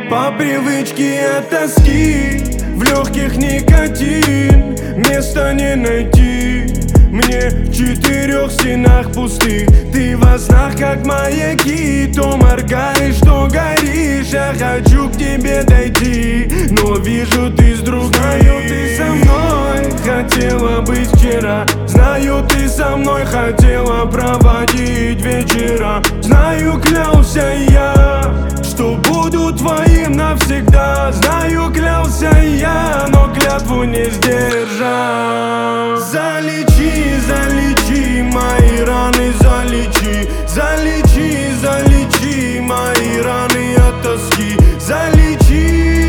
По привычке от тоски, в легких никотин, места не найти мне в четырех стенах пустых. Ты во снах как маяки, то моргаешь, то горишь. Я хочу к тебе дойти, но вижу ты с другой. Знаю, ты со мной хотела быть вчера. Знаю, ты со мной хотела проводить вечера. Знаю, клялся я, что буду твоим навсегда. Знаю, клялся я, но клятву не сдержал. Залечи, залечи мои раны, залечи. Залечи, залечи мои раны от тоски. Залечи,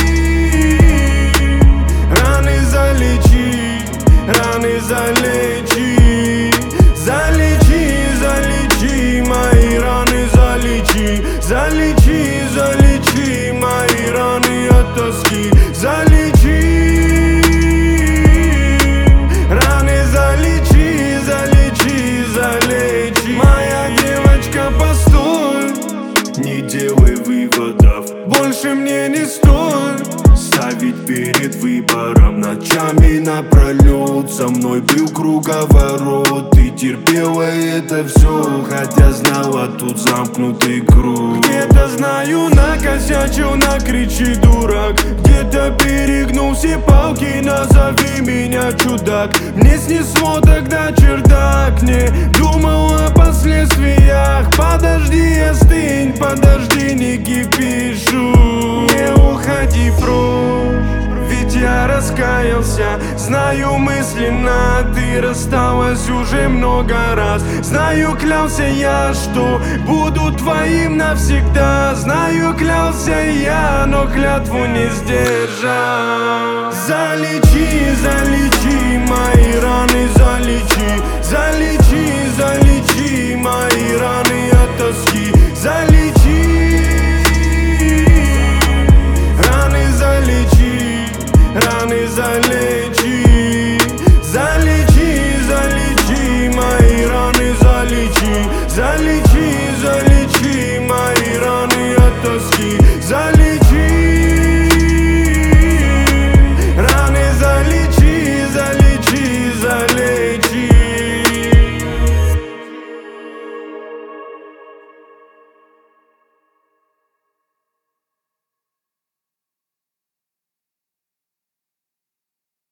раны залечи, раны залечи. Залечи, залечи мои раны, залечи. Залечи, залечи мои раны от тоски. Залечи, раны залечи, залечи, залечи. Моя девочка, постой, не делай выводов, больше мне не стоит ставить перед выбором. Ночами напролет со мной был круговорот. Ты терпела это все, хотя знала, тут замкнутый круг. Где-то знаю, накосячил, накричи дурак. Где-то перегнул все палки, назови меня чудак. Мне снесло тогда чердак, не думал о последствиях. Подожди, остынь, подожди, не кипишу. Не уходи прочь, ведь я раскаялся. Знаю, мысленно ты рассталась уже много раз. Знаю, клялся я, что буду твоим навсегда. Знаю, клялся я, но клятву не сдержал. Залечи, залечи мои раны, залечи. Залечи, залечи мои раны от тоски. Залечи, раны залечи, раны залечи. Залечи, залечи мои раны, залечи. Залечи, залечи мои раны от тоски. Залечи.